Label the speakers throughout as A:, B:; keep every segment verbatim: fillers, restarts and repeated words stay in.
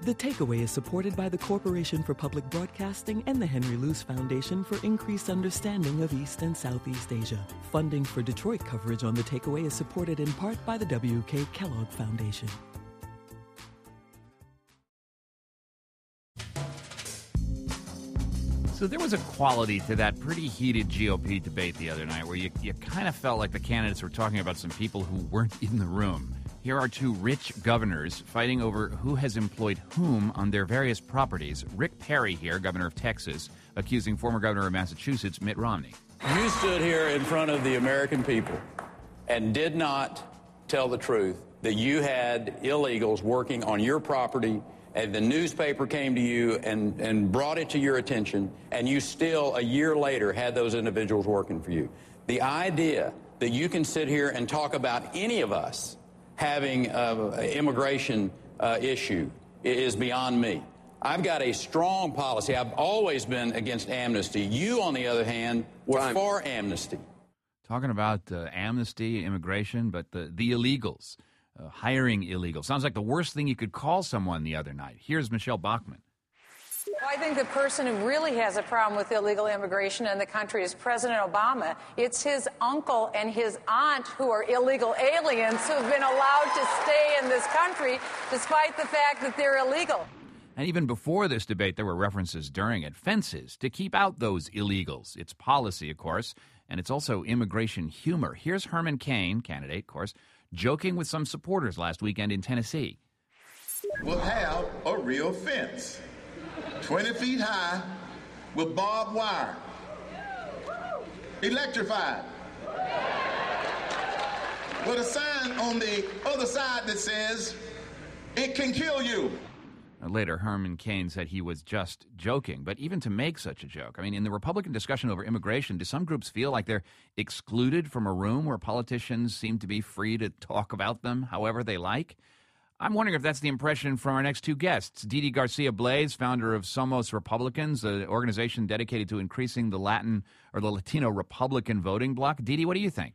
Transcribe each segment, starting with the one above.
A: The Takeaway is supported by the Corporation for Public Broadcasting and the Henry Luce Foundation for Increased Understanding of East and Southeast Asia. Funding for Detroit coverage on The Takeaway is supported in part by the W K Kellogg Foundation.
B: So there was a quality to that pretty heated G O P debate the other night where you, you kind of felt like the candidates were talking about some people who weren't in the room. Here are two rich governors fighting over who has employed whom on their various properties. Rick Perry here, governor of Texas, accusing former governor of Massachusetts, Mitt Romney.
C: You stood here in front of the American people and did not tell the truth that you had illegals working on your property, and the newspaper came to you and, and brought it to your attention, and you still, a year later, had those individuals working for you. The idea that you can sit here and talk about any of us having an immigration uh, issue is beyond me. I've got a strong policy. I've always been against amnesty. You, on the other hand, were Time. for amnesty.
B: Talking about uh, amnesty, immigration, but the, the illegals, uh, hiring illegals. Sounds like the worst thing you could call someone the other night. Here's Michelle Bachmann.
D: Well, I think the person who really has a problem with illegal immigration in the country is President Obama. It's his uncle and his aunt who are illegal aliens who have been allowed to stay in this country despite the fact that they're illegal.
B: And even before this debate, there were references during it, fences to keep out those illegals. It's policy, of course, and it's also immigration humor. Here's Herman Cain, candidate, of course, joking with some supporters last weekend in Tennessee.
E: We'll have a real fence. twenty feet high with barbed wire. Electrified. With a sign on the other side that says, "It can kill you."
B: Later, Herman Cain said he was just joking. But even to make such a joke, I mean, in the Republican discussion over immigration, do some groups feel like they're excluded from a room where politicians seem to be free to talk about them however they like? I'm wondering if that's the impression from our next two guests. Didi Garcia Blais, founder of Somos Republicans, an organization dedicated to increasing the Latin or the Latino Republican voting bloc. Didi, what do you think?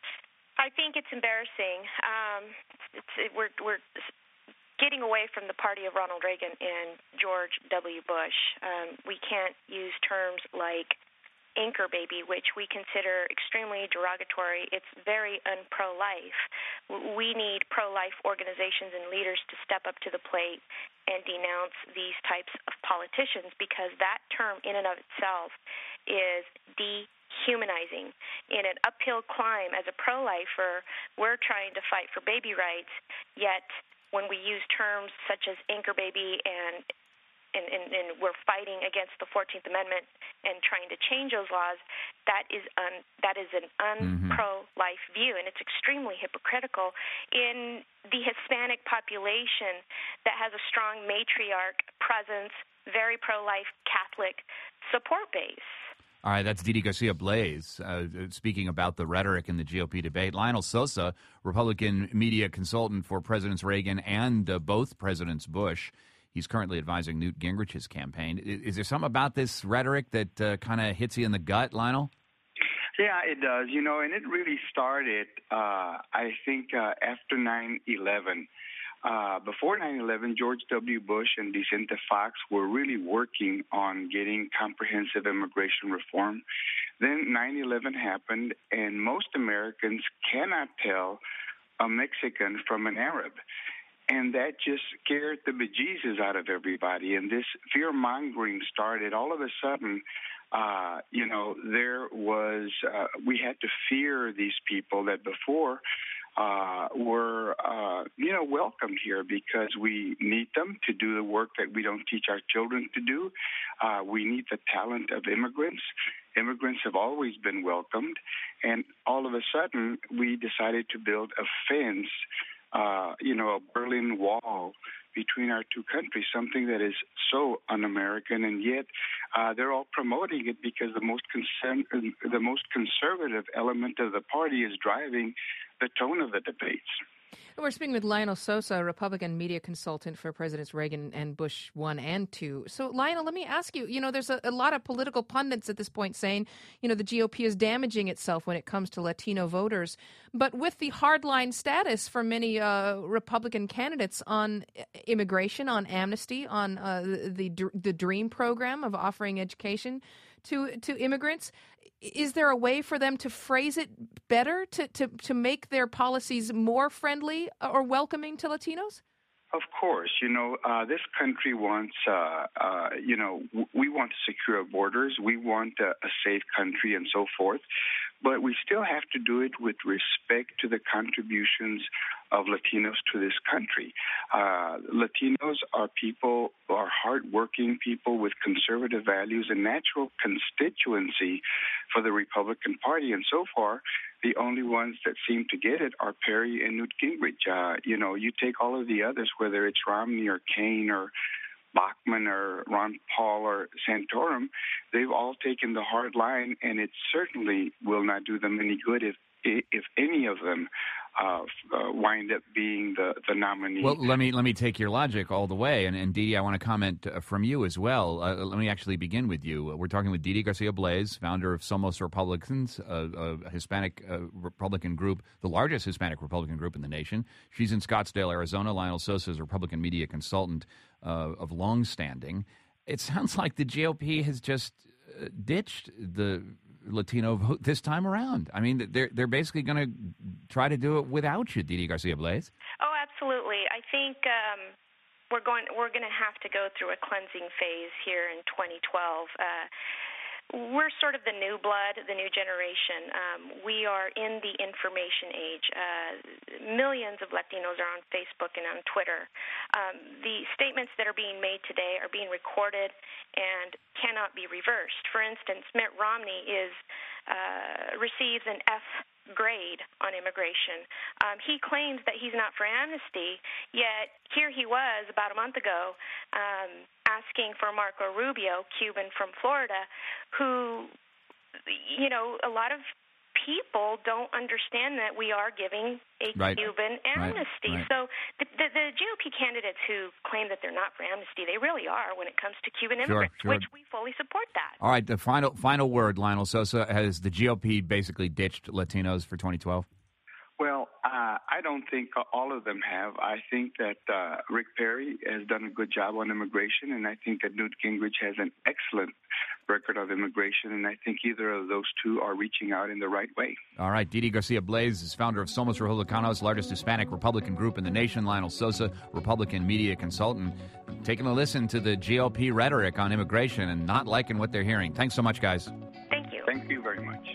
F: I think it's embarrassing. Um, it's, it, we're, we're getting away from the party of Ronald Reagan and George W. Bush. Um, we can't use terms like anchor baby, which we consider extremely derogatory. It's very un-pro-life. We need pro-life organizations and leaders to step up to the plate and denounce these types of politicians, because that term in and of itself is dehumanizing. In an uphill climb as a pro-lifer, we're trying to fight for baby rights, yet when we use terms such as anchor baby and And, and, and we're fighting against the fourteenth Amendment and trying to change those laws, that is un, that is an un-pro-life mm-hmm. view, and it's extremely hypocritical in the Hispanic population that has a strong matriarch presence, very pro-life Catholic support base.
B: All right, that's Didi Garcia Blais uh, speaking about the rhetoric in the G O P debate. Lionel Sosa, Republican media consultant for Presidents Reagan and uh, both Presidents Bush. He's currently advising Newt Gingrich's campaign. Is there something about this rhetoric that uh, kind of hits you in the gut, Lionel?
G: Yeah, it does. You know, and it really started, uh, I think, uh, after nine eleven. Uh, before nine eleven, George W. Bush and Vicente Fox were really working on getting comprehensive immigration reform. Then nine eleven happened, and most Americans cannot tell a Mexican from an Arab. And that just scared the bejesus out of everybody. And this fear-mongering started. All of a sudden, uh, you know, there was, uh, we had to fear these people that before uh, were, uh, you know, welcomed here because we need them to do the work that we don't teach our children to do. Uh, we need the talent of immigrants. Immigrants have always been welcomed. And all of a sudden, we decided to build a fence, Uh, you know, a Berlin Wall between our two countries, something that is so un-American, and yet uh, they're all promoting it because the most concern, the most conservative element of the party is driving the tone of the debates.
H: We're speaking with Lionel Sosa, a Republican media consultant for Presidents Reagan and Bush one and two. So, Lionel, let me ask you, you know, there's a, a lot of political pundits at this point saying, you know, the G O P is damaging itself when it comes to Latino voters. But with the hardline status for many uh, Republican candidates on immigration, on amnesty, on uh, the, the the DREAM program of offering education to to immigrants, is there a way for them to phrase it better, to, to, to make their policies more friendly or welcoming to Latinos?
G: Of course. You know, uh, this country wants, uh, uh, you know, w- we want to secure borders. We want a, a safe country and so forth. But we still have to do it with respect to the contributions of Latinos to this country. Uh, Latinos are people, are hardworking people with conservative values and natural constituency for the Republican Party. And so far, the only ones that seem to get it are Perry and Newt Gingrich. Uh, you know, you take all of the others, whether it's Romney or Kaine or Bachmann or Ron Paul or Santorum, they've all taken the hard line, and it certainly will not do them any good if if any of them uh, uh, wind up being the, the nominee.
B: Well, let me let me take your logic all the way, and, and Didi, I want to comment uh, from you as well. Uh, let me actually begin with you. We're talking with Didi Garcia Blaze, founder of Somos Republicans, a, a Hispanic uh, Republican group, the largest Hispanic Republican group in the nation. She's in Scottsdale, Arizona. Lionel Sosa is a Republican media consultant uh, of long standing. It sounds like the G O P has just uh, ditched the Latino vote this time around. I mean, they're they're basically going to try to do it without you, Didi Garcia Blaze.
F: Oh, absolutely. I think um, we're going we're going to have to go through a cleansing phase here in twenty twelve. Uh, We're sort of the new blood, the new generation. Um, we are in the information age. Uh, millions of Latinos are on Facebook and on Twitter. Um, the statements that are being made today are being recorded and cannot be reversed. For instance, Mitt Romney is uh, receives an F grade on immigration. Um, he claims that he's not for amnesty, yet here he was about a month ago um, asking for Marco Rubio, Cuban from Florida, who, you know, a lot of people don't understand that we are giving a
B: right.
F: Cuban amnesty.
B: Right. Right.
F: So the, the, the G O P candidates who claim that they're not for amnesty, they really are when it comes to Cuban immigrants,
B: sure, sure.
F: which we fully support that.
B: All right, the final final word, Lionel Sosa. Has the G O P basically ditched Latinos for twenty twelve?
G: Well, uh, I don't think all of them have. I think that uh, Rick Perry has done a good job on immigration, and I think that Newt Gingrich has an excellent record of immigration, and I think either of those two are reaching out in the right way.
B: All right, Didi Garcia Blaze is founder of Somos Republicanos, largest Hispanic Republican group in the nation. Lionel Sosa, Republican media consultant, taking a listen to the G O P rhetoric on immigration and not liking what they're hearing. Thanks so much, guys.
F: Thank you.
G: Thank you very much.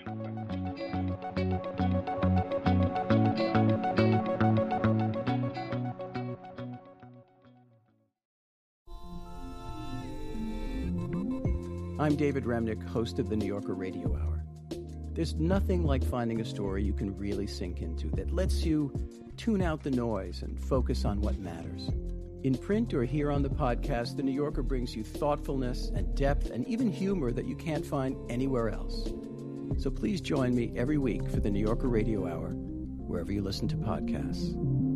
I: I'm David Remnick, host of the New Yorker Radio Hour. There's nothing like finding a story you can really sink into that lets you tune out the noise and focus on what matters. In print or here on the podcast, the New Yorker brings you thoughtfulness and depth and even humor that you can't find anywhere else. So please join me every week for the New Yorker Radio Hour, wherever you listen to podcasts.